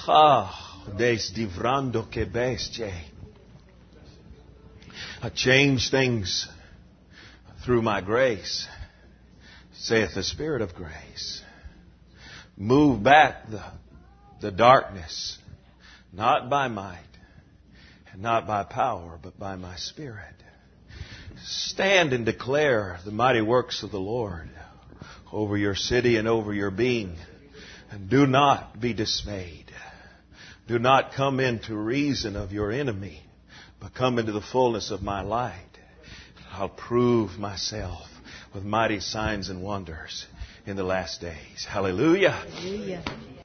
Ah, des divrando que bestie. I change things through my grace, saith the Spirit of grace. Move back the darkness, not by might, and not by power, but by my Spirit. Stand and declare the mighty works of the Lord over your city and over your being. And do not be dismayed. Do not come into reason of your enemy, but come into the fullness of my light. I'll prove myself with mighty signs and wonders in the last days. Hallelujah. Hallelujah.